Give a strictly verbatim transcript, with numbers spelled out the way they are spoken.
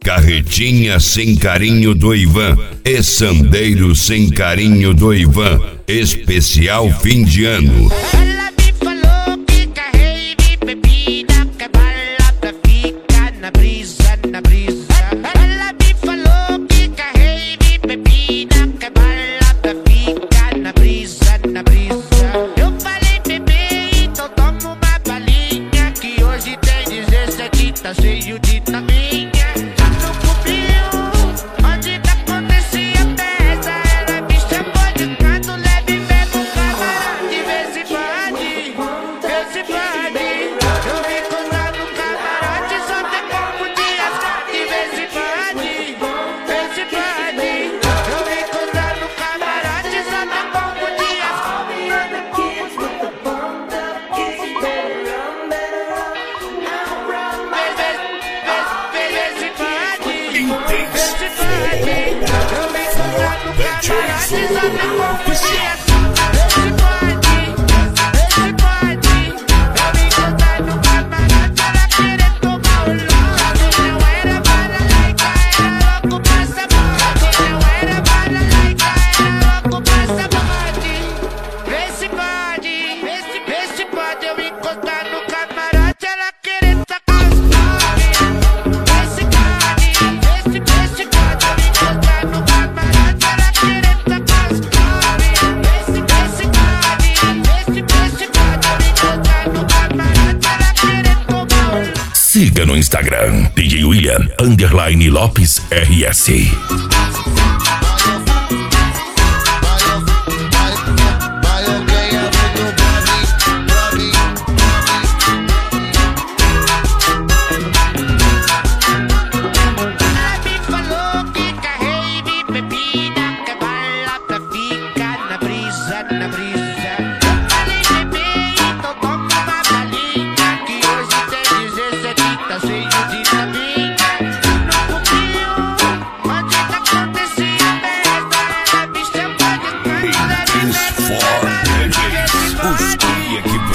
Carretinha sem carinho do Ivan e Sandeiro sem carinho do Ivan. Especial fim de ano. Ela me falou que carrei de bebida, que balada fica na brisa, na brisa. Ela me falou que carrei de bebida, que balada fica na brisa, na brisa. Eu falei, bebê, então toma uma balinha, que hoje tem dezessete, tá cheio de taminha. Siga no Instagram, D J William, underline Lopes R S. Os cria que